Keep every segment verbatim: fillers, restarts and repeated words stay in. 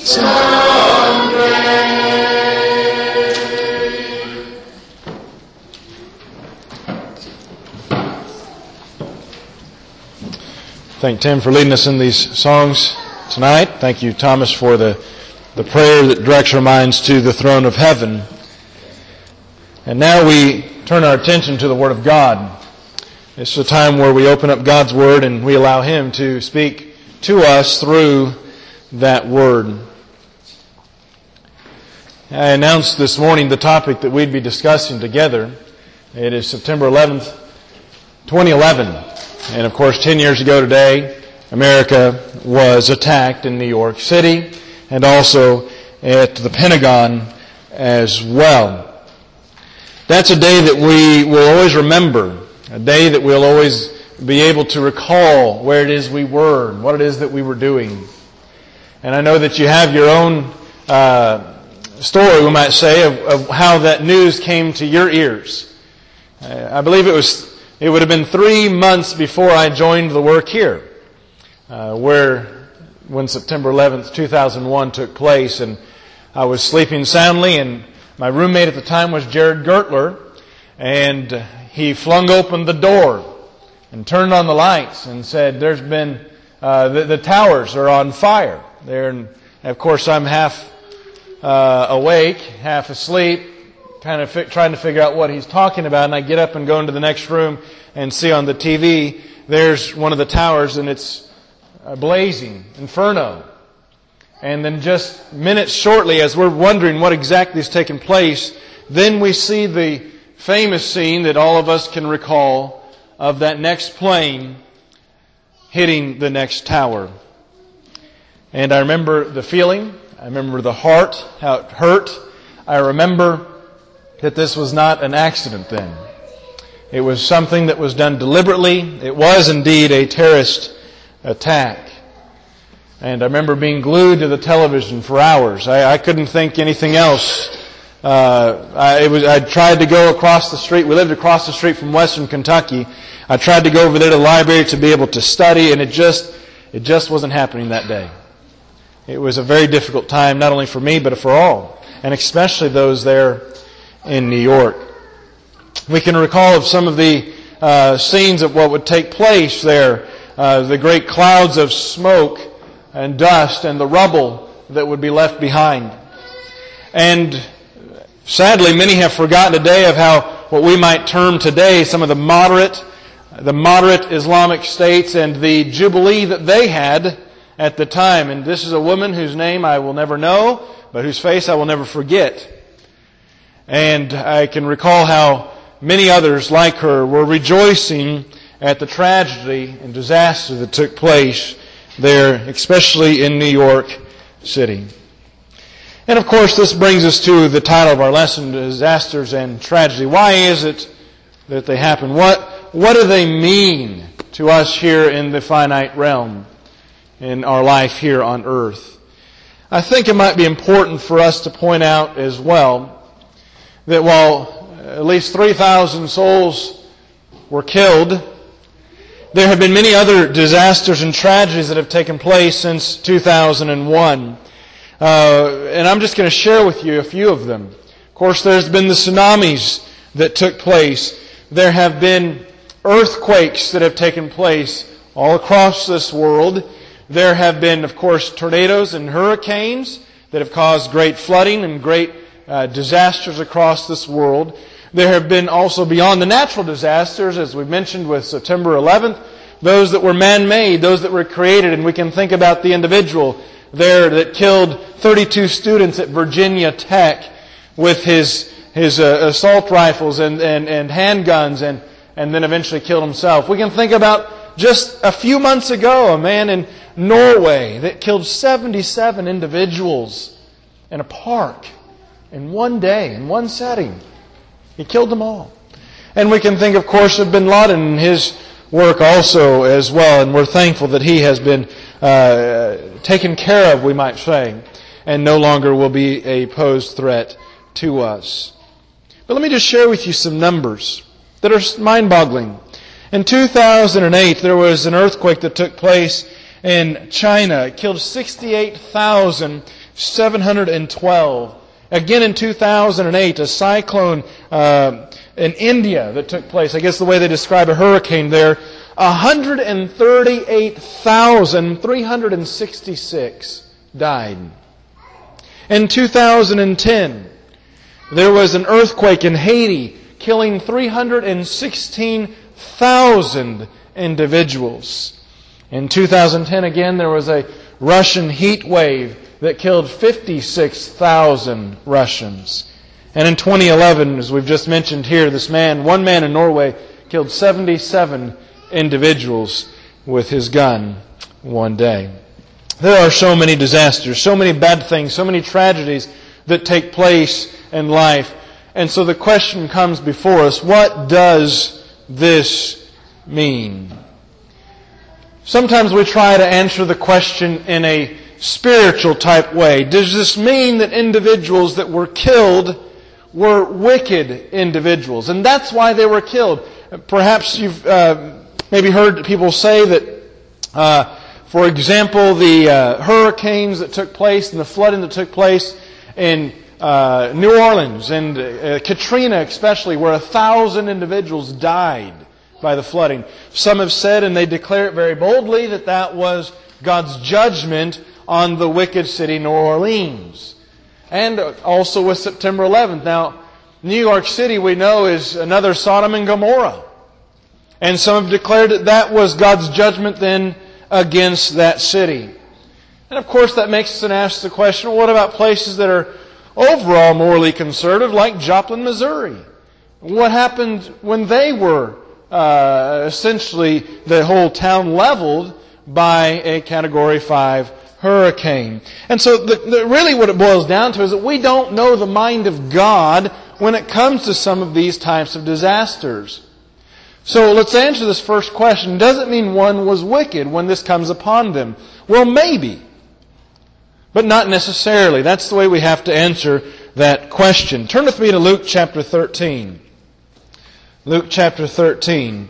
Thank Tim for leading us in these songs tonight. Thank you, Thomas, for the, the prayer that directs our minds to the throne of heaven. And now we turn our attention to the Word of God. It's a time where we open up God's Word and we allow Him to speak to us through that Word. I announced this morning the topic that we'd be discussing together. It is September eleventh, twenty eleven. And of course, ten years ago today, America was attacked in New York City and also at the Pentagon as well. That's a day that we will always remember, a day that we'll always be able to recall where it is we were and what it is that we were doing. And I know that you have your own uh, story, we might say, of, of how that news came to your ears. Uh, I believe it was It would have been three months before I joined the work here, uh, where when September eleventh, two thousand one took place, and I was sleeping soundly, and my roommate at the time was Jared Gertler, and he flung open the door and turned on the lights and said, "There's been uh, the, the towers are on fire." There, and of course, I'm half uh, awake, half asleep, kind of fi- trying to figure out what he's talking about, and I get up and go into the next room and see on the T V, there's one of the towers, and it's a blazing inferno. And then just minutes shortly, as we're wondering what exactly is taking place, then we see the famous scene that all of us can recall of that next plane hitting the next tower. And I remember the feeling, I remember the heart, how it hurt. I remember that this was not an accident then. It was something that was done deliberately. It was indeed a terrorist attack. And I remember being glued to the television for hours. I, I couldn't think anything else. Uh, I, it was, I tried to go across the street. We lived across the street from Western Kentucky. I tried to go over there to the library to be able to study, and it just, it just wasn't happening that day. It was a very difficult time, not only for me, but for all, and especially those there in New York. We can recall of some of the uh, scenes of what would take place there, uh, the great clouds of smoke and dust and the rubble that would be left behind. And sadly, many have forgotten today of how what we might term today some of the moderate, the moderate Islamic states and the jubilee that they had at the time. And this is a woman whose name I will never know, but whose face I will never forget. And I can recall how many others like her were rejoicing at the tragedy and disaster that took place there, especially in New York City. And of course, this brings us to the title of our lesson, Disasters and Tragedy. Why is it that they happen? What, what do they mean to us here in the finite realm, in our life here on earth? I think it might be important for us to point out as well that while at least three thousand souls were killed, there have been many other disasters and tragedies that have taken place since two thousand one. Uh, and I'm just going to share with you a few of them. Of course, there's been the tsunamis that took place. There have been earthquakes that have taken place all across this world. There have been, of course, tornadoes and hurricanes that have caused great flooding and great uh, disasters across this world. There have been also beyond the natural disasters, as we mentioned with September eleventh, those that were man-made, those that were created, and we can think about the individual there that killed thirty-two students at Virginia Tech with his his uh, assault rifles and, and, and handguns and, and then eventually killed himself. We can think about just a few months ago, a man in Norway that killed seventy-seven individuals in a park in one day, in one setting. He killed them all. And we can think, of course, of bin Laden and his work also as well. And we're thankful that he has been uh, taken care of, we might say, and no longer will be a posed threat to us. But let me just share with you some numbers that are mind-boggling. In two thousand eight, there was an earthquake that took place in China. It killed sixty-eight thousand seven hundred twelve. Again in two thousand eight, a cyclone uh, in India that took place. I guess the way they describe a hurricane there. one hundred thirty-eight thousand three hundred sixty-six died. In two thousand ten, there was an earthquake in Haiti, killing three hundred sixteen thousand individuals. In two thousand ten, again, there was a Russian heat wave that killed fifty-six thousand Russians. And in twenty eleven, as we've just mentioned here, this man, one man in Norway, killed seventy-seven individuals with his gun one day. There are so many disasters, so many bad things, so many tragedies that take place in life. And so the question comes before us, what does this mean? Sometimes we try to answer the question in a spiritual type way. Does this mean that individuals that were killed were wicked individuals? And that's why they were killed. Perhaps you've uh, maybe heard people say that, uh, for example, the uh, hurricanes that took place and the flooding that took place in uh, New Orleans and uh, Katrina especially, where a thousand individuals died by the flooding. Some have said, and they declare it very boldly, that that was God's judgment on the wicked city New Orleans. And also with September eleventh. Now, New York City, we know, is another Sodom and Gomorrah. And some have declared that that was God's judgment then against that city. And of course that makes us ask the question, well, what about places that are overall morally conservative, like Joplin, Missouri? What happened when they were uh, essentially the whole town leveled by a Category five hurricane? And so the, the, really what it boils down to is that we don't know the mind of God when it comes to some of these types of disasters. So let's answer this first question. Does it mean one was wicked when this comes upon them? Well, maybe. But not necessarily. That's the way we have to answer that question. Turn with me to Luke chapter thirteen. Luke chapter thirteen.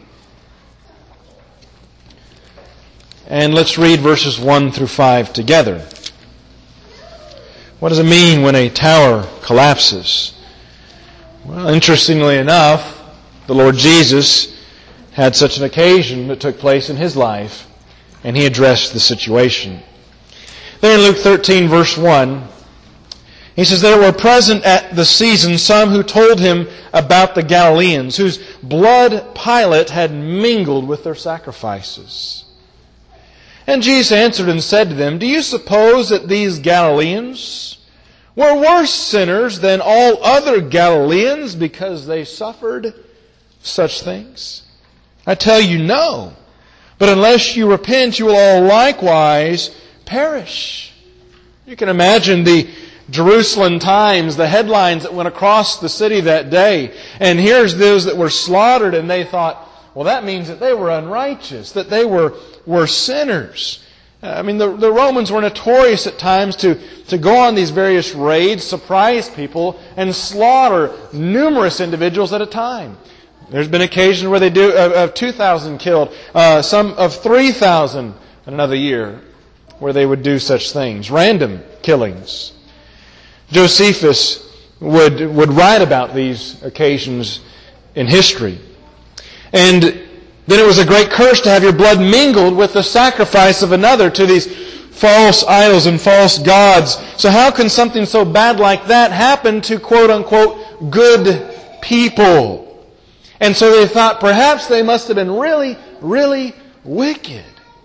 And let's read verses one through five together. What does it mean when a tower collapses? Well, interestingly enough, the Lord Jesus had such an occasion that took place in His life, and He addressed the situation. There in Luke thirteen, verse one, He says, "There were present at the season some who told Him about the Galileans, whose blood Pilate had mingled with their sacrifices. And Jesus answered and said to them, 'Do you suppose that these Galileans were worse sinners than all other Galileans because they suffered such things? I tell you, no. But unless you repent, you will all likewise perish.'" You can imagine the Jerusalem Times, the headlines that went across the city that day. And here's those that were slaughtered, and they thought, well, that means that they were unrighteous, that they were, were sinners. I mean, the, the Romans were notorious at times to, to go on these various raids, surprise people, and slaughter numerous individuals at a time. There's been occasions where they do of, of two thousand killed, uh, some of three thousand another year, where they would do such things. Random killings. Josephus would, would write about these occasions in history. And then it was a great curse to have your blood mingled with the sacrifice of another to these false idols and false gods. So how can something so bad like that happen to quote-unquote good people? And so they thought perhaps they must have been really, really wicked.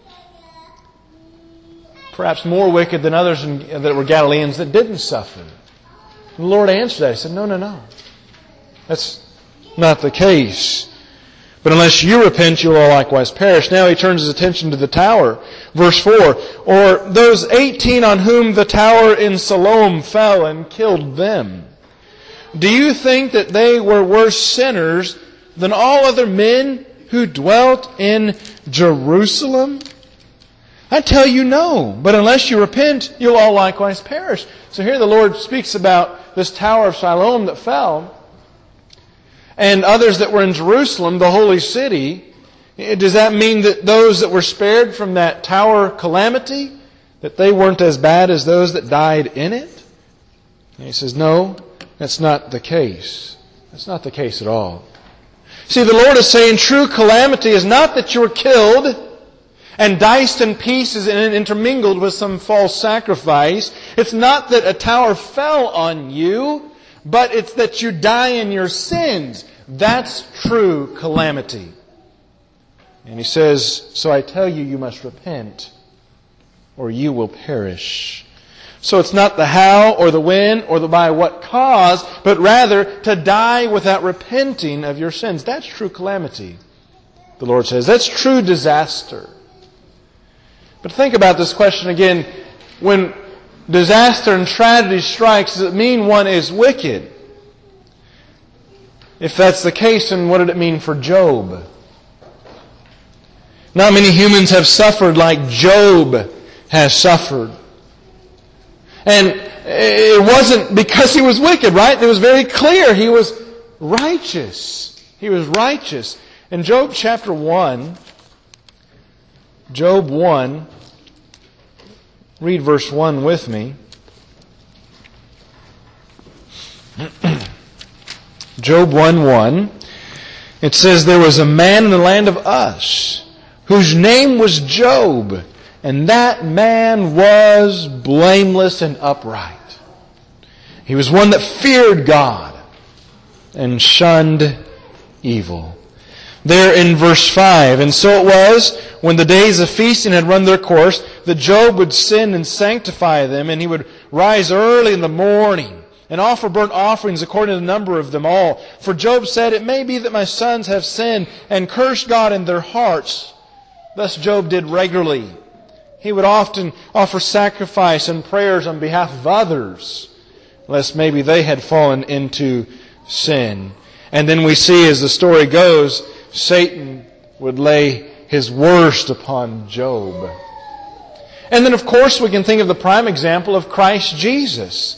Perhaps more wicked than others that were Galileans that didn't suffer. And the Lord answered that. He said, no, no, no. That's not the case. But unless you repent, you will all likewise perish. Now he turns his attention to the tower. Verse four. Or those eighteen on whom the tower in Siloam fell and killed them. Do you think that they were worse sinners than all other men who dwelt in Jerusalem? I tell you no, but unless you repent, you'll all likewise perish. So here the Lord speaks about this tower of Siloam that fell, and others that were in Jerusalem, the holy city. Does that mean that those that were spared from that tower calamity, that they weren't as bad as those that died in it? And he says, no, that's not the case. That's not the case at all. See, the Lord is saying true calamity is not that you were killed and diced in pieces and intermingled with some false sacrifice. It's not that a tower fell on you, but it's that you die in your sins. That's true calamity. And he says, so I tell you, you must repent, or you will perish. So it's not the how or the when or the by what cause, but rather to die without repenting of your sins. That's true calamity, the Lord says. That's true disaster. But think about this question again. When disaster and tragedy strikes, does it mean one is wicked? If that's the case, then what did it mean for Job? Not many humans have suffered like Job has suffered. And it wasn't because he was wicked, right? It was very clear he was righteous. He was righteous. In Job chapter one, Job one, read verse one with me. Job one one. It says, there was a man in the land of Uz, whose name was Job, and that man was blameless and upright. He was one that feared God and shunned evil. There in verse five, and so it was, when the days of feasting had run their course, that Job would sin and sanctify them, and he would rise early in the morning and offer burnt offerings according to the number of them all. For Job said, it may be that my sons have sinned and cursed God in their hearts. Thus Job did regularly. He would often offer sacrifice and prayers on behalf of others, lest maybe they had fallen into sin. And then we see, as the story goes, Satan would lay his worst upon Job. And then, of course, we can think of the prime example of Christ Jesus.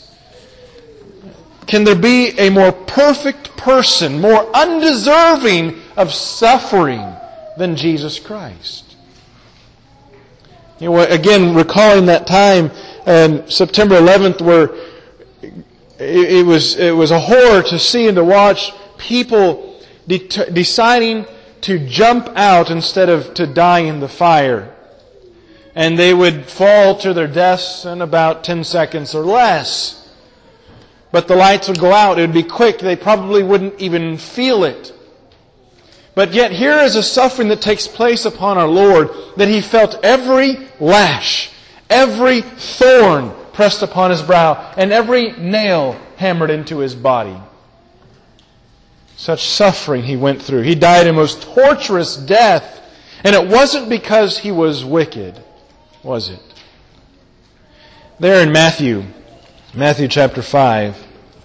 Can there be a more perfect person, more undeserving of suffering than Jesus Christ? You know, again, recalling that time, um, September eleventh, where it, it was it was a horror to see and to watch people de- deciding to jump out instead of to die in the fire. And they would fall to their deaths in about ten seconds or less. But the lights would go out. It would be quick. They probably wouldn't even feel it. But yet here is a suffering that takes place upon our Lord, that He felt every lash, every thorn pressed upon His brow, and every nail hammered into His body. Such suffering He went through. He died a most torturous death. And it wasn't because He was wicked, was it? There in Matthew, Matthew chapter five,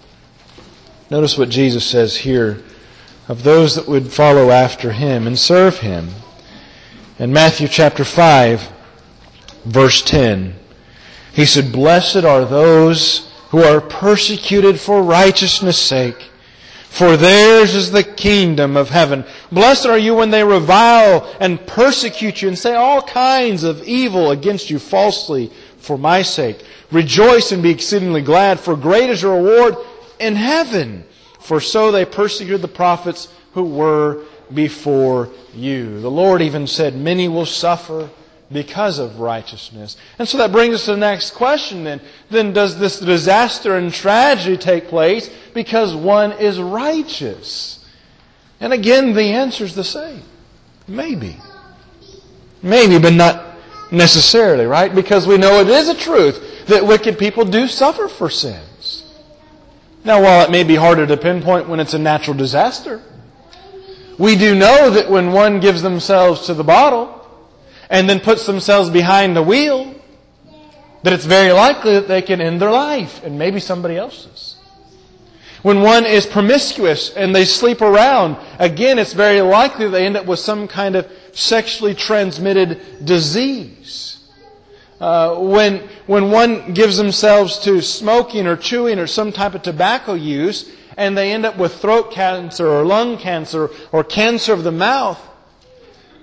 notice what Jesus says here of those that would follow after Him and serve Him. In Matthew chapter five, verse ten, He said, "Blessed are those who are persecuted for righteousness' sake, for theirs is the kingdom of heaven. Blessed are you when they revile and persecute you and say all kinds of evil against you falsely for my sake. Rejoice and be exceedingly glad, for great is your reward in heaven. For so they persecuted the prophets who were before you." The Lord even said, many will suffer because of righteousness. And so that brings us to the next question then. Then does this disaster and tragedy take place because one is righteous? And again, the answer is the same. Maybe. Maybe, but not necessarily, right? Because we know it is a truth that wicked people do suffer for sins. Now, while it may be harder to pinpoint when it's a natural disaster, we do know that when one gives themselves to the bottle and then puts themselves behind the wheel, that it's very likely that they can end their life and maybe somebody else's. When one is promiscuous and they sleep around, again, it's very likely they end up with some kind of sexually transmitted disease. Uh, when when one gives themselves to smoking or chewing or some type of tobacco use and they end up with throat cancer or lung cancer or cancer of the mouth,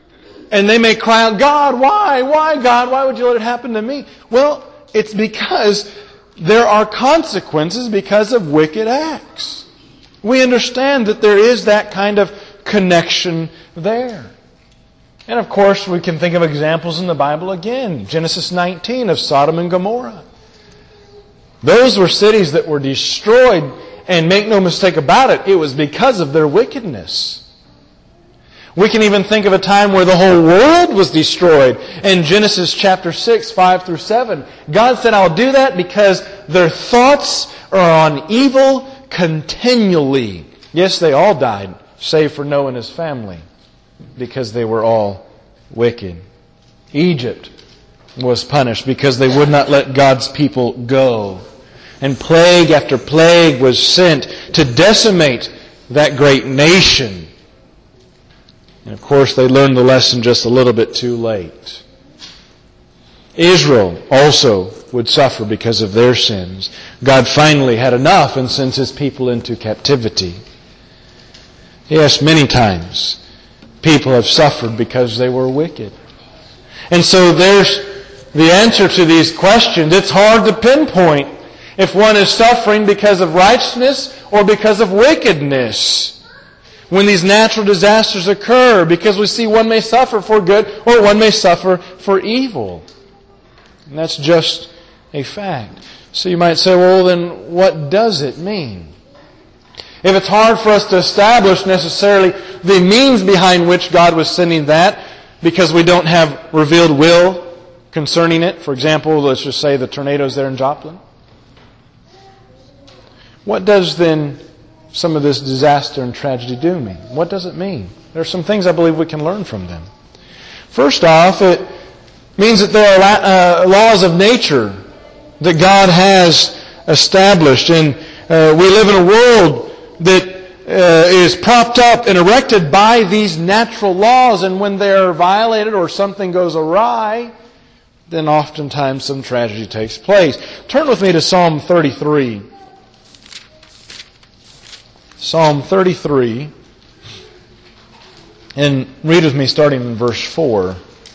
And they may cry out, God, why? Why, God? Why would you let it happen to me? Well, it's because there are consequences because of wicked acts. We understand that there is that kind of connection there. And of course, we can think of examples in the Bible again. Genesis nineteen of Sodom and Gomorrah. Those were cities that were destroyed, and make no mistake about it, it was because of their wickedness. We can even think of a time where the whole world was destroyed. In Genesis chapter six, five through seven, God said, I'll do that because their thoughts are on evil continually. Yes, they all died, save for Noah and his family, because they were all wicked. Egypt was punished because they would not let God's people go. And plague after plague was sent to decimate that great nation. And of course, they learned the lesson just a little bit too late. Israel also would suffer because of their sins. God finally had enough and sent His people into captivity. Yes, many times people have suffered because they were wicked. And so there's the answer to these questions. It's hard to pinpoint if one is suffering because of righteousness or because of wickedness. When these natural disasters occur, because we see one may suffer for good or one may suffer for evil. And that's just a fact. So you might say, well, then what does it mean? If it's hard for us to establish necessarily the means behind which God was sending that, because we don't have revealed will concerning it. For example, let's just say the tornadoes there in Joplin. What does then some of this disaster and tragedy do mean? What does it mean? There are some things I believe we can learn from them. First off, it means that there are uh, laws of nature that God has established. And uh, we live in a world that uh, is propped up and erected by these natural laws. And when they are violated or something goes awry, then oftentimes some tragedy takes place. Turn with me to Psalm thirty-three. Psalm thirty-three, and read with me starting in verse four.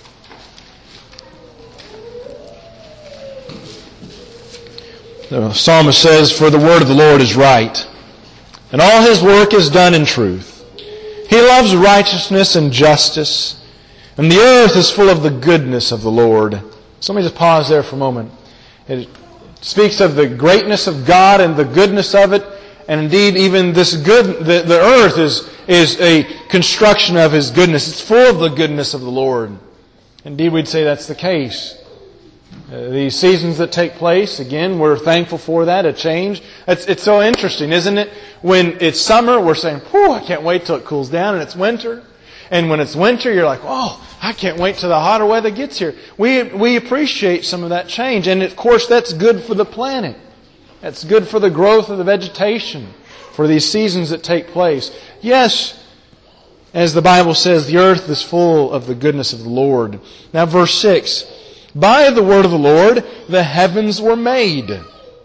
The psalmist says, "For the word of the Lord is right, and all His work is done in truth. He loves righteousness and justice, and the earth is full of the goodness of the Lord." So let me just pause there for a moment. It speaks of the greatness of God and the goodness of it. And indeed, even this good, the, the earth is, is a construction of His goodness. It's full of the goodness of the Lord. Indeed, we'd say that's the case. Uh, these seasons that take place, again, we're thankful for that, a change. It's, it's so interesting, isn't it? When it's summer, we're saying, whew, I can't wait till it cools down, and it's winter. And when it's winter, you're like, oh, I can't wait till the hotter weather gets here. We, we appreciate some of that change. And of course, that's good for the planet. That's good for the growth of the vegetation, for these seasons that take place. Yes, as the Bible says, the earth is full of the goodness of the Lord. Now verse six, "By the word of the Lord the heavens were made,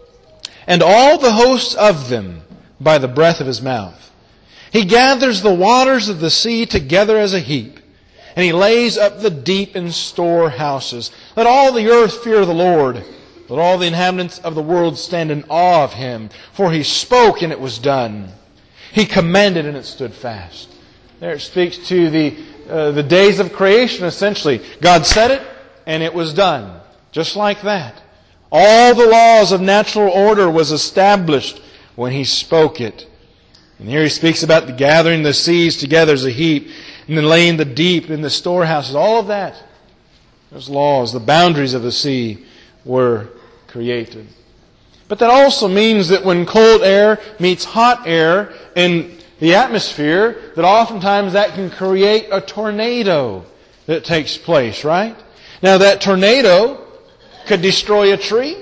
and all the hosts of them by the breath of His mouth. He gathers the waters of the sea together as a heap, and He lays up the deep in storehouses. Let all the earth fear the Lord. Let all the inhabitants of the world stand in awe of Him. For He spoke and it was done. He commanded and it stood fast." There it speaks to the uh, the days of creation, essentially. God said it and it was done. Just like that. All the laws of natural order was established when He spoke it. And here He speaks about the gathering the seas together as a heap, and then laying the deep in the storehouses. All of that. Those laws, the boundaries of the sea were created. But that also means that when cold air meets hot air in the atmosphere, that oftentimes that can create a tornado that takes place, right? Now that tornado could destroy a tree,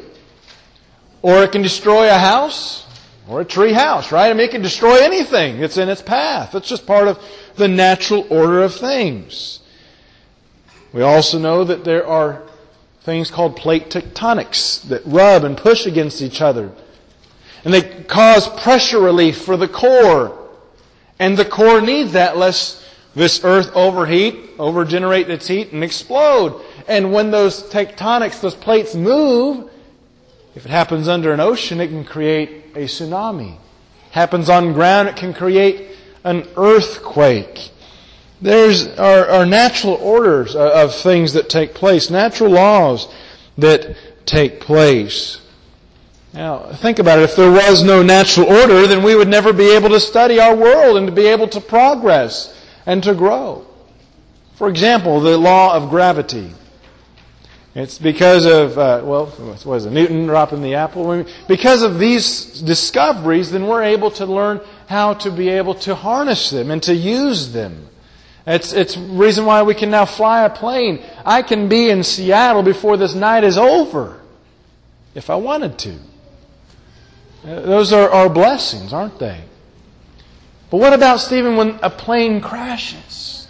or it can destroy a house, or a tree house, right? I mean, it can destroy anything that's in its path. It's just part of the natural order of things. We also know that there are things called plate tectonics that rub and push against each other. And they cause pressure relief for the core. And the core needs that lest this earth overheat, overgenerate its heat, and explode. And when those tectonics, those plates move, if it happens under an ocean, it can create a tsunami. Happens on ground, it can create an earthquake. There's our, our natural orders of things that take place, natural laws that take place. Now, think about it. If there was no natural order, then we would never be able to study our world and to be able to progress and to grow. For example, the law of gravity. It's because of, uh, well, what was it, Newton dropping the apple? Because of these discoveries, then we're able to learn how to be able to harness them and to use them. It's it's the reason why we can now fly a plane. I can be in Seattle before this night is over, if I wanted to. Those are our blessings, aren't they? But what about, Stephen, when a plane crashes?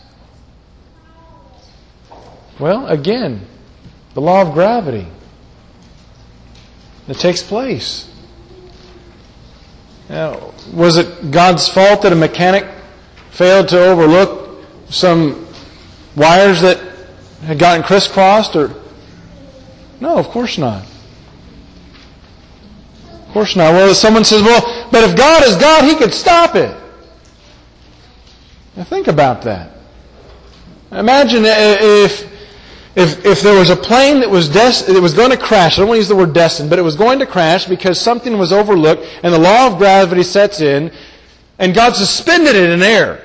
Well, again, the law of gravity that takes place. Now, was it God's fault that a mechanic failed to overlook some wires that had gotten crisscrossed? Or no, of course not. Of course not. Well, someone says, well, but if God is God, He could stop it. Now think about that. Imagine if if if there was a plane that was des- that was going to crash. I don't want to use the word destined, but it was going to crash because something was overlooked and the law of gravity sets in and God suspended it in air.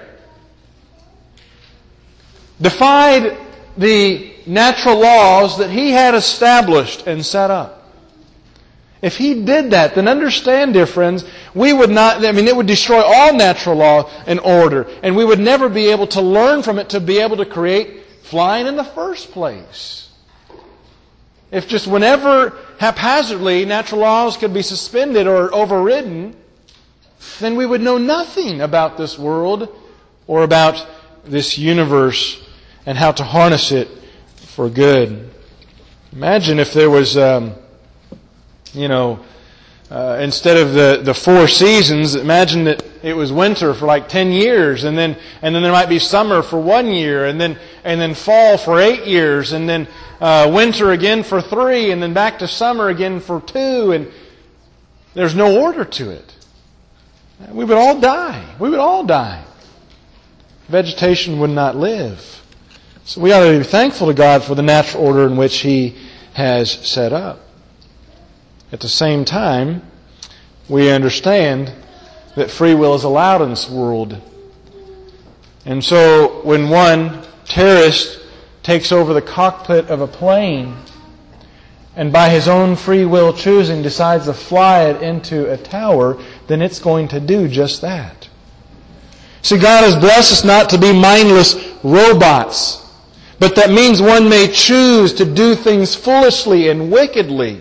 Defied the natural laws that He had established and set up. If He did that, then understand, dear friends, we would not, I mean, it would destroy all natural law and order, and we would never be able to learn from it to be able to create flying in the first place. If just whenever haphazardly natural laws could be suspended or overridden, then we would know nothing about this world or about this universe and how to harness it for good. Imagine if there was, um, you know, uh, instead of the, the four seasons, imagine that it was winter for like ten years, and then and then there might be summer for one year, and then and then fall for eight years, and then uh, winter again for three, and then back to summer again for two, and there's no order to it. We would all die. We would all die. Vegetation would not live. So we ought to be thankful to God for the natural order in which He has set up. At the same time, we understand that free will is allowed in this world. And so when one terrorist takes over the cockpit of a plane and by his own free will choosing decides to fly it into a tower, then it's going to do just that. See, God has blessed us not to be mindless robots, but that means one may choose to do things foolishly and wickedly.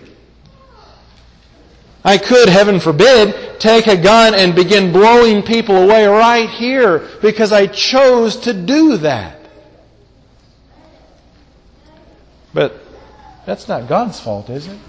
I could, heaven forbid, take a gun and begin blowing people away right here because I chose to do that. But that's not God's fault, is it?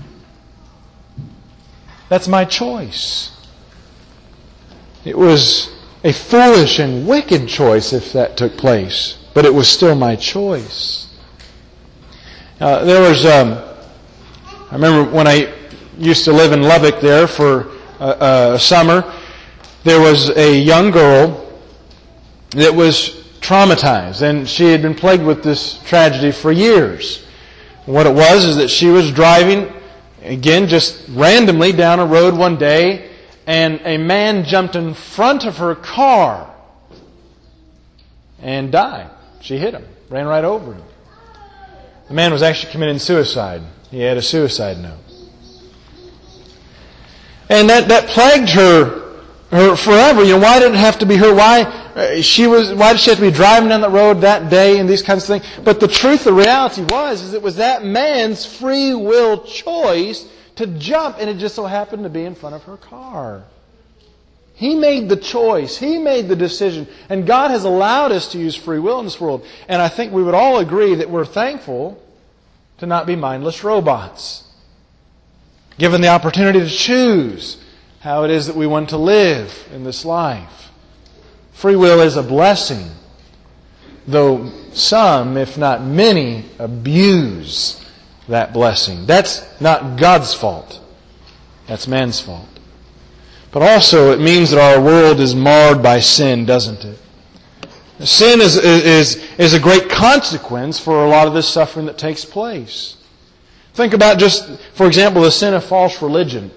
That's my choice. It was a foolish and wicked choice if that took place, but it was still my choice. Uh, there was, um, I remember when I used to live in Lubbock there for a, a summer, there was a young girl that was traumatized, and she had been plagued with this tragedy for years. What it was is that she was driving, again, just randomly down a road one day, and a man jumped in front of her car and died. She hit him, ran right over him. The man was actually committing suicide. He had a suicide note. And that, that plagued her, her forever. You know, why did it have to be her? Why she was? Why did she have to be driving down the road that day and these kinds of things? But the truth, the reality was, is it was that man's free will choice to jump, and it just so happened to be in front of her car. He made the choice. He made the decision. And God has allowed us to use free will in this world. And I think we would all agree that we're thankful to not be mindless robots. Given the opportunity to choose how it is that we want to live in this life. Free will is a blessing. though some, if not many, abuse that blessing. That's not God's fault. That's man's fault. But also it means that our world is marred by sin, doesn't it? Sin is, is, is a great consequence for a lot of this suffering that takes place. Think about just, for example, the sin of false religion.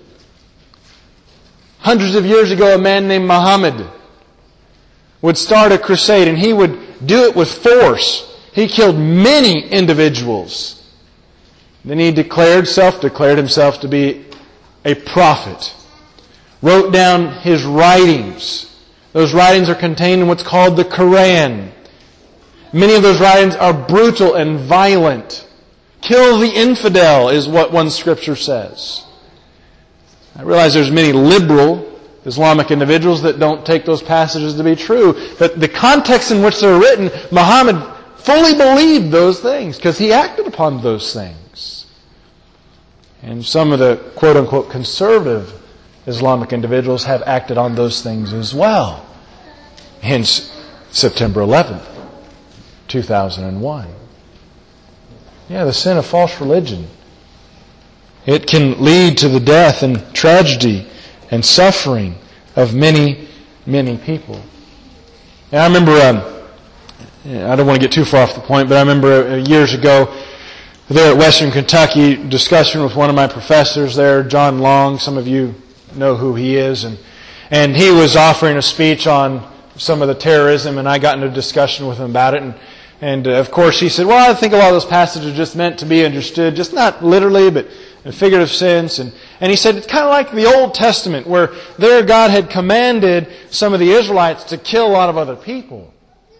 Hundreds of years ago, a man named Muhammad would start a crusade, and he would do it with force. He killed many individuals. Then he declared, self-declared himself to be a prophet. Wrote down his writings. Those writings are contained in what's called the Quran. Many of those writings are brutal and violent. Kill the infidel is what one scripture says. I realize there's many liberal Islamic individuals that don't take those passages to be true. But the context in which they're written, Muhammad fully believed those things because he acted upon those things. And some of the quote-unquote conservative Islamic individuals have acted on those things as well. Hence, September eleventh, two thousand one. Yeah, the sin of false religion. It can lead to the death and tragedy and suffering of many, many people. And I remember, um, I don't want to get too far off the point, but I remember years ago there at Western Kentucky discussion with one of my professors there, John Long. Some of you know who he is. And, and he was offering a speech on some of the terrorism, and I got into a discussion with him about it. And, and uh, of course he said, well, I think a lot of those passages are just meant to be understood, just not literally, but in a figurative sense. And, and he said it's kind of like the Old Testament, where there God had commanded some of the Israelites to kill a lot of other people.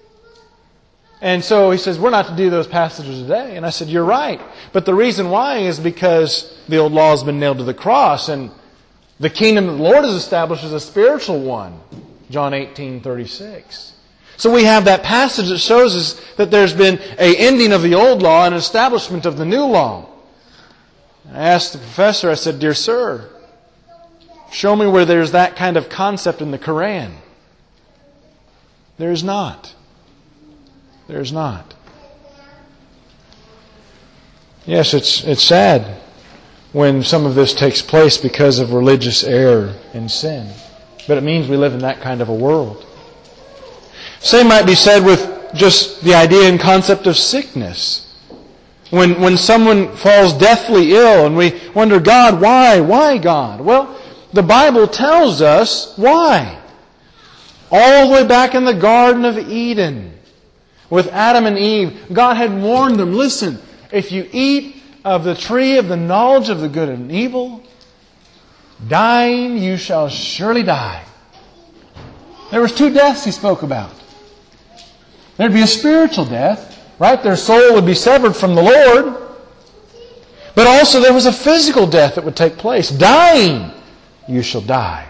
And so he says, we're not to do those passages today. And I said, you're right. But the reason why is because the old law has been nailed to the cross, and the kingdom of the Lord is established as a spiritual one. John eighteen thirty-six. So we have that passage that shows us that there's been an ending of the old law and an establishment of the new law. I asked the professor, I said, dear sir, show me where there's that kind of concept in the Quran. There is not. There is not. Yes, it's it's sad when some of this takes place because of religious error and sin. But it means we live in that kind of a world. Same might be said with just the idea and concept of sickness. When when someone falls deathly ill and we wonder, God, why? Why, God? Well, the Bible tells us why. All the way back in the Garden of Eden, with Adam and Eve, God had warned them, listen, if you eat of the tree of the knowledge of the good and evil, dying you shall surely die. There was two deaths He spoke about. There'd be a spiritual death, right? Their soul would be severed from the Lord. But also there was a physical death that would take place. Dying, you shall die.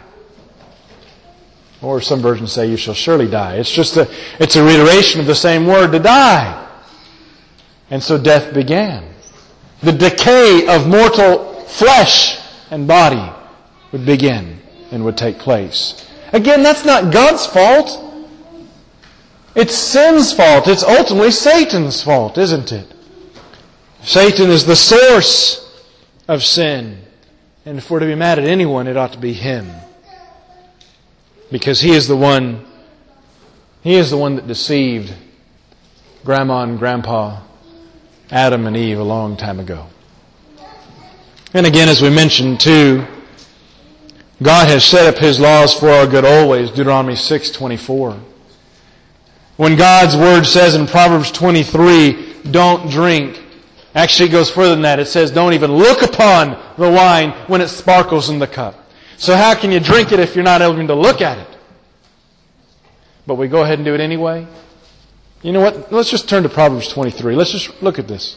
Or some versions say you shall surely die. It's just a, it's a reiteration of the same word, to die. And so death began. The decay of mortal flesh and body would begin and would take place. Again, that's not God's fault. It's sin's fault. It's ultimately Satan's fault, isn't it? Satan is the source of sin. And if we're to be mad at anyone, it ought to be him. Because he is the one, he is the one that deceived Grandma and Grandpa, Adam and Eve a long time ago. And again, as we mentioned too, God has set up His laws for our good always, Deuteronomy six twenty-four. When God's Word says in Proverbs twenty-three, don't drink. Actually, it goes further than that. It says, don't even look upon the wine when it sparkles in the cup. So how can you drink it if you're not able to look at it? But we go ahead and do it anyway. You know what? Let's just turn to Proverbs twenty-three. Let's just look at this.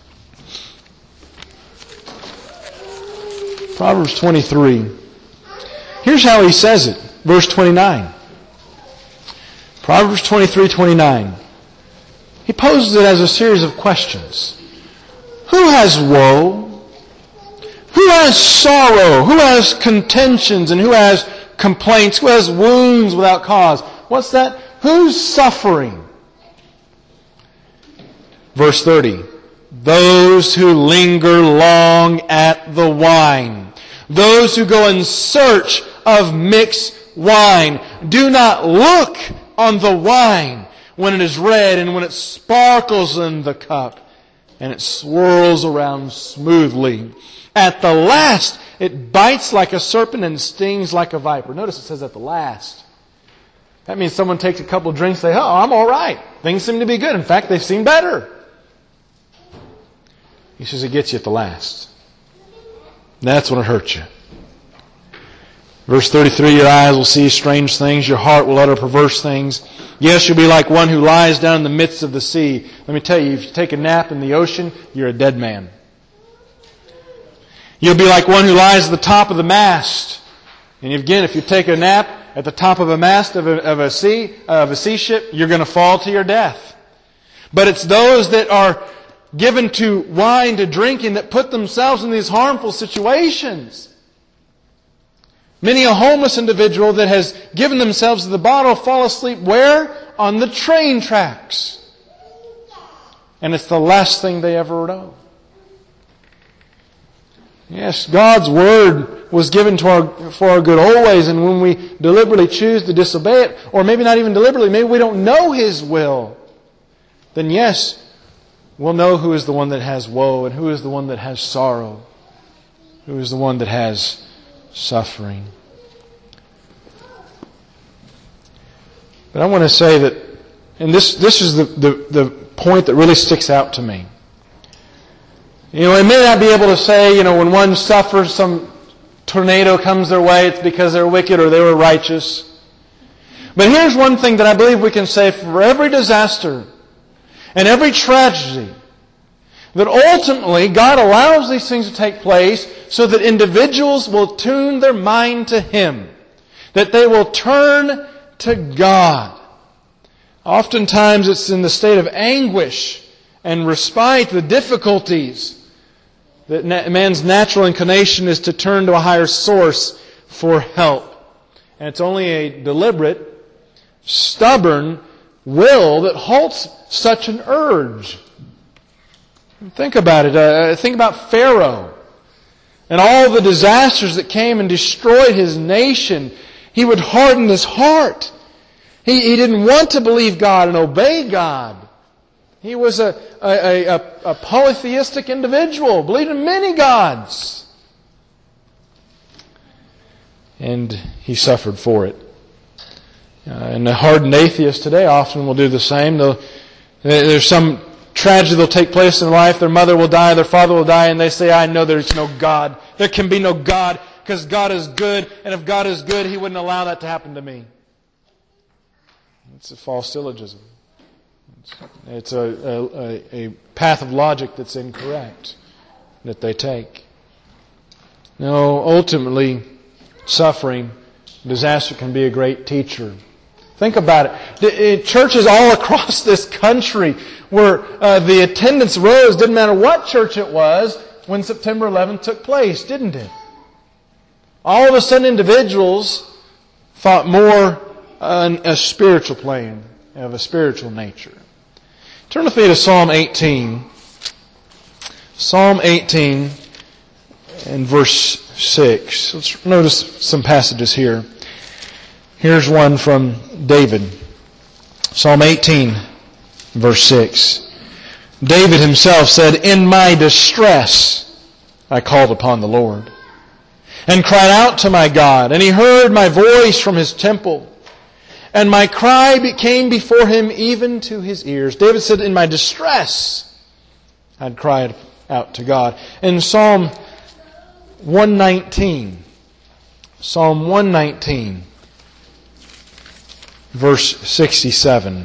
Proverbs twenty-three. Here's how he says it. Verse twenty-nine. Proverbs twenty-three twenty-nine. He poses it as a series of questions. Who has woe? Who has sorrow? Who has contentions? And who has complaints? Who has wounds without cause? What's that? Who's suffering? Verse thirty. Those who linger long at the wine. Those who go in search of mixed wine. Do not look on the wine when it is red and when it sparkles in the cup and it swirls around smoothly. At the last, it bites like a serpent and stings like a viper. Notice it says at the last. That means someone takes a couple of drinks and says, oh, I'm all right. Things seem to be good. In fact, they seem better. He says it gets you at the last. That's when it hurts you. Verse thirty-three, your eyes will see strange things, your heart will utter perverse things. Yes, you'll be like one who lies down in the midst of the sea. Let me tell you, if you take a nap in the ocean, you're a dead man. You'll be like one who lies at the top of the mast. And again, if you take a nap at the top of a mast of a, of a sea, of a sea ship, you're going to fall to your death. But it's those that are given to wine, to drinking, that put themselves in these harmful situations. Many a homeless individual that has given themselves to the bottle fall asleep where? On the train tracks. And it's the last thing they ever know. Yes, God's Word was given to our, for our good always, and when we deliberately choose to disobey it, or maybe not even deliberately, maybe we don't know His will, then yes, we'll know who is the one that has woe and who is the one that has sorrow, who is the one that has suffering. But I want to say that, and this, this is the, the, the point that really sticks out to me. You know, I may not be able to say, you know, when one suffers, some tornado comes their way, it's because they're wicked or they were righteous. But here's one thing that I believe we can say for every disaster and every tragedy, that ultimately God allows these things to take place so that individuals will tune their mind to Him. That they will turn to God. Oftentimes it's in the state of anguish and respite the difficulties that man's natural inclination is to turn to a higher source for help. And it's only a deliberate, stubborn will that halts such an urge. Think about it. Uh, think about Pharaoh and all the disasters that came and destroyed his nation. He would harden his heart. He, he didn't want to believe God and obey God. He was a, a, a, a polytheistic individual, believed in many gods. And he suffered for it. Uh, and the hardened atheists today often will do the same. They'll, there's some tragedy that will take place in their life. Their mother will die, their father will die, and they say, I know there's no God. There can be no God because God is good, and if God is good, He wouldn't allow that to happen to me. It's a false syllogism. It's a, a, a path of logic that's incorrect that they take. No, ultimately, suffering, disaster can be a great teacher. Think about it. Churches all across this country where uh, the attendance rose, didn't matter what church it was, when September eleventh took place, didn't it? All of a sudden, individuals thought more on a spiritual plane, of a spiritual nature. Turn with me to Psalm eighteen. Psalm eighteen and verse six. Let's notice some passages here. Here's one from David. Psalm eighteen, verse six. David himself said, In my distress I called upon the Lord, and cried out to my God, and He heard my voice from His temple. And my cry came before Him even to His ears. David said, in my distress, I'd cried out to God. In Psalm one nineteen, Psalm one nineteen, verse sixty-seven.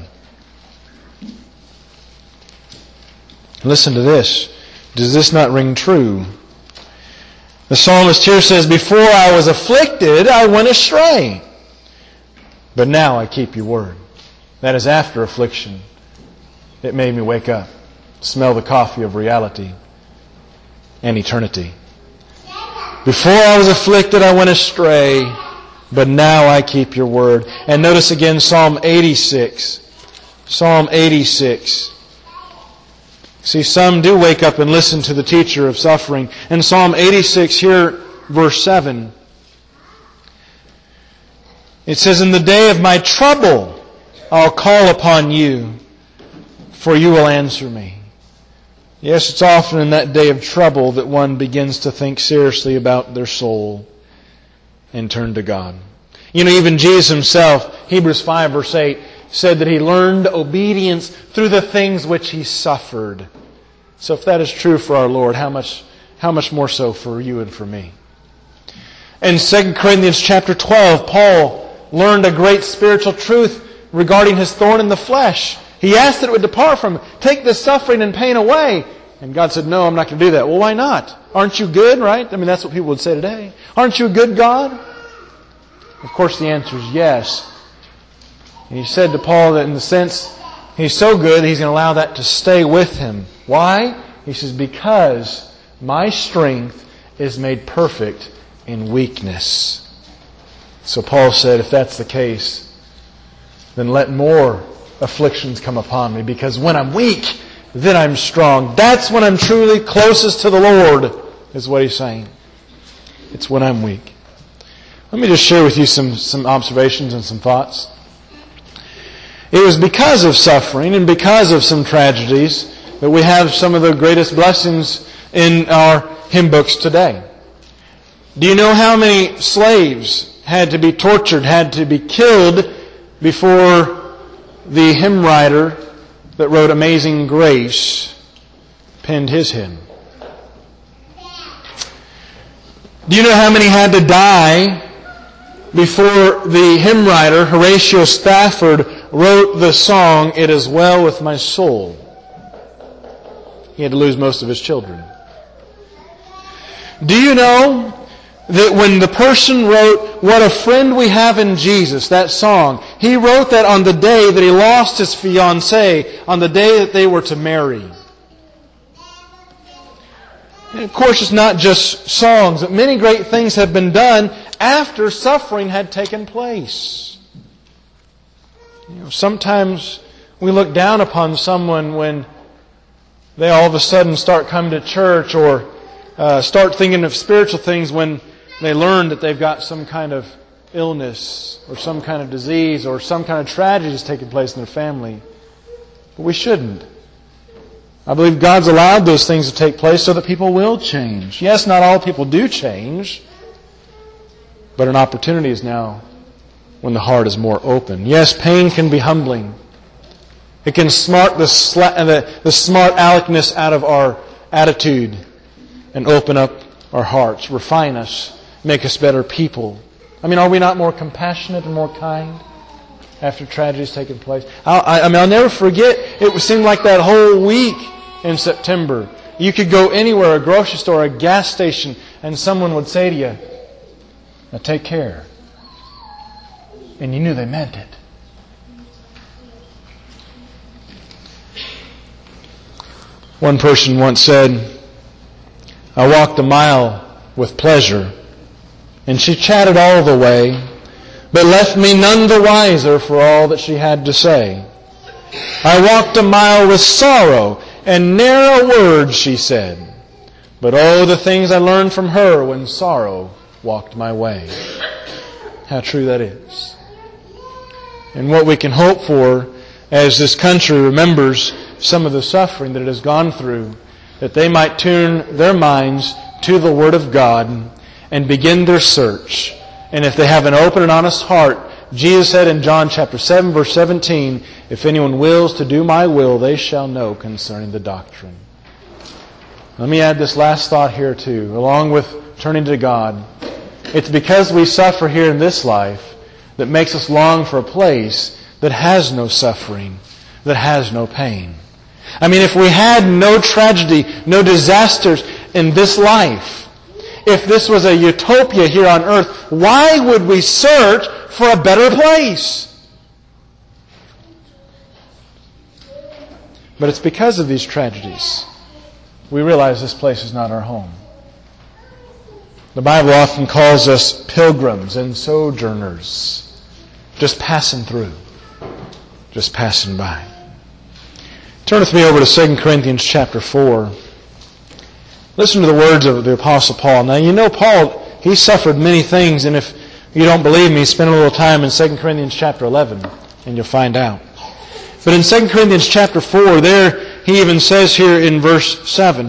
Listen to this. Does this not ring true? The psalmist here says, Before I was afflicted, I went astray. But now I keep your word. That is after affliction. It made me wake up, smell the coffee of reality and eternity. Before I was afflicted, I went astray, but now I keep your word. And notice again Psalm eighty-six. Psalm eighty-six. See, some do wake up and listen to the teacher of suffering. In Psalm eighty-six, here, verse seven, it says, "In the day of my trouble, I'll call upon you, for you will answer me." Yes, it's often in that day of trouble that one begins to think seriously about their soul and turn to God. You know, even Jesus Himself, Hebrews five verse eight, said that He learned obedience through the things which He suffered. So if that is true for our Lord, how much, how much more so for you and for me? In Second Corinthians chapter twelve, Paul learned a great spiritual truth regarding his thorn in the flesh. He asked that it would depart from him. Take this suffering and pain away. And God said, no, I'm not going to do that. Well, why not? Aren't you good, right? I mean, that's what people would say today. Aren't you a good God? Of course, the answer is yes. And He said to Paul that in the sense He's so good that He's going to allow that to stay with him. Why? He says, because my strength is made perfect in weakness. So Paul said, if that's the case, then let more afflictions come upon me, because when I'm weak, then I'm strong. That's when I'm truly closest to the Lord, is what he's saying. It's when I'm weak. Let me just share with you some, some observations and some thoughts. It was because of suffering and because of some tragedies that we have some of the greatest blessings in our hymn books today. Do you know how many slaves had to be tortured, had to be killed before the hymn writer that wrote Amazing Grace penned his hymn? Do you know how many had to die before the hymn writer, Horatio Spafford, wrote the song, It Is Well With My Soul? He had to lose most of his children. Do you know that when the person wrote, What a Friend We Have in Jesus, that song, he wrote that on the day that he lost his fiancée, on the day that they were to marry? And of course, it's not just songs, but many great things have been done after suffering had taken place. You know, sometimes we look down upon someone when they all of a sudden start coming to church or uh, start thinking of spiritual things when they learn that they've got some kind of illness or some kind of disease or some kind of tragedy that's taking place in their family. But we shouldn't. I believe God's allowed those things to take place so that people will change. Yes, not all people do change, but an opportunity is now when the heart is more open. Yes, pain can be humbling. It can smart the, sla- the, the smart aleckness out of our attitude and open up our hearts, refine us, make us better people. I mean, are we not more compassionate and more kind after tragedy's taken place? I, I, I mean, I'll never forget, it seemed like that whole week in September, you could go anywhere, a grocery store, a gas station, and someone would say to you, now take care. And you knew they meant it. One person once said, I walked a mile with pleasure, and she chatted all the way, but left me none the wiser for all that she had to say. I walked a mile with sorrow, and ne'er a word she said, but oh, the things I learned from her when sorrow walked my way. How true that is. And what we can hope for as this country remembers some of the suffering that it has gone through, that they might tune their minds to the Word of God and begin their search. And if they have an open and honest heart, Jesus said in John chapter seven, verse seventeen, if anyone wills to do my will, they shall know concerning the doctrine. Let me add this last thought here too, along with turning to God. It's because we suffer here in this life that makes us long for a place that has no suffering, that has no pain. I mean, if we had no tragedy, no disasters in this life, if this was a utopia here on earth, why would we search for a better place? But it's because of these tragedies we realize this place is not our home. The Bible often calls us pilgrims and sojourners, just passing through, just passing by. Turn with me over to Second Corinthians chapter four. Listen to the words of the Apostle Paul. Now, you know Paul, he suffered many things, and if you don't believe me, spend a little time in Second Corinthians chapter eleven, and you'll find out. But in Second Corinthians chapter four, there he even says here in verse seven,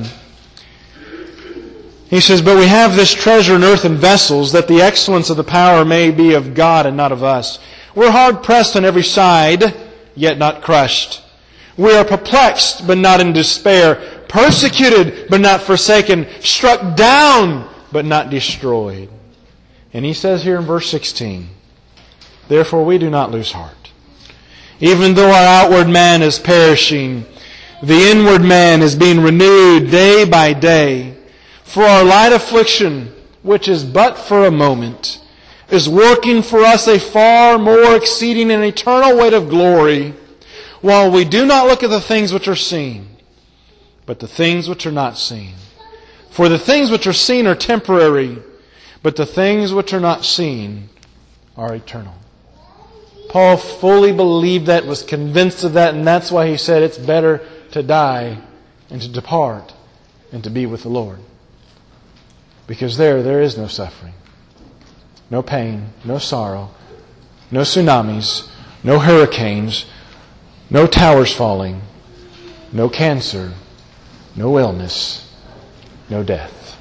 he says, "But we have this treasure in earthen vessels, that the excellence of the power may be of God and not of us. We're hard pressed on every side, yet not crushed. We are perplexed, but not in despair. Persecuted, but not forsaken. Struck down, but not destroyed." And he says here in verse sixteen, "Therefore we do not lose heart. Even though our outward man is perishing, the inward man is being renewed day by day. For our light affliction, which is but for a moment, is working for us a far more exceeding and eternal weight of glory, while we do not look at the things which are seen, but the things which are not seen. For the things which are seen are temporary, but the things which are not seen are eternal." Paul fully believed that, was convinced of that, and that's why he said it's better to die and to depart and to be with the Lord. Because there, there is no suffering, no pain, no sorrow, no tsunamis, no hurricanes, no towers falling, no cancer, no illness, no death.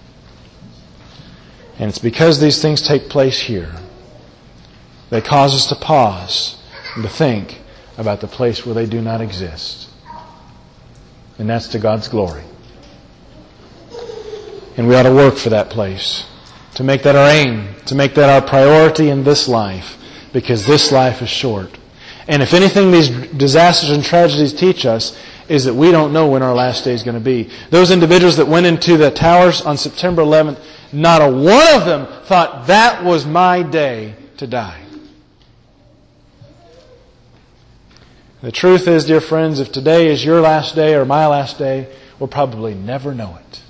And it's because these things take place here, they cause us to pause and to think about the place where they do not exist. And that's to God's glory. And we ought to work for that place, to make that our aim, to make that our priority in this life, because this life is short. And if anything these disasters and tragedies teach us is that we don't know when our last day is going to be. Those individuals that went into the towers on September eleventh, not a one of them thought that was my day to die. The truth is, dear friends, if today is your last day or my last day, we'll probably never know it.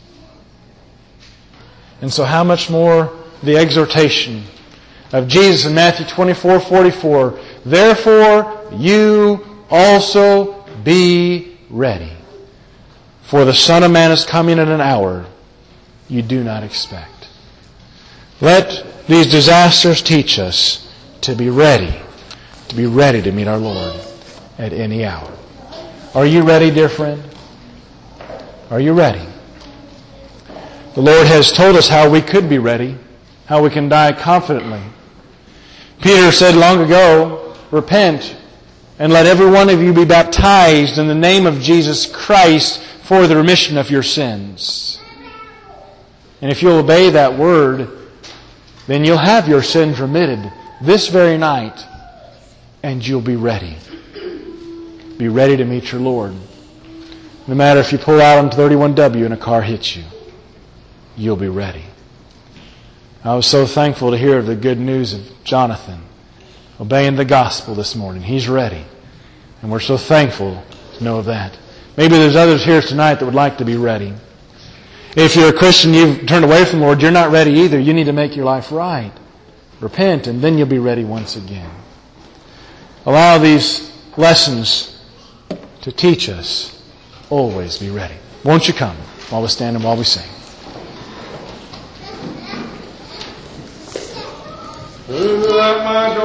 And so how much more the exhortation of Jesus in Matthew twenty-four forty-four, "Therefore you also be ready, for the Son of Man is coming at an hour you do not expect." Let these disasters teach us to be ready, to be ready to meet our Lord at any hour. Are you ready, dear friend? Are you ready? The Lord has told us how we could be ready, how we can die confidently. Peter said long ago, "Repent, and let every one of you be baptized in the name of Jesus Christ for the remission of your sins." And if you'll obey that word, then you'll have your sins remitted this very night, and you'll be ready. Be ready to meet your Lord. No matter if you pull out on thirty-one W and a car hits you, you'll be ready. I was so thankful to hear the good news of Jonathan obeying the gospel this morning. He's ready. And we're so thankful to know of that. Maybe there's others here tonight that would like to be ready. If you're a Christian, you've turned away from the Lord, you're not ready either. You need to make your life right. Repent, and then you'll be ready once again. Allow these lessons to teach us. Always be ready. Won't you come while we stand and while we sing? Let my